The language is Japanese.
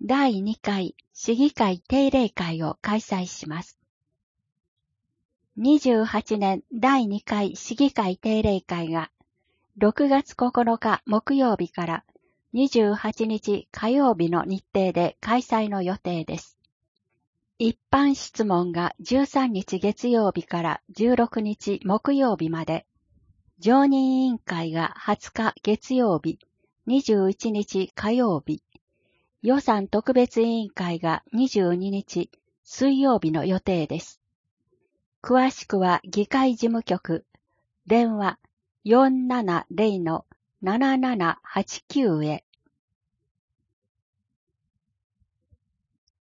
第2回市議会定例会を開催します。28年第2回市議会定例会が6月9日木曜日から28日火曜日の日程で開催の予定です。一般質問が13日月曜日から16日木曜日まで、常任委員会が20日月曜日、21日火曜日、予算特別委員会が22日水曜日の予定です。詳しくは議会事務局、電話470-7789へ。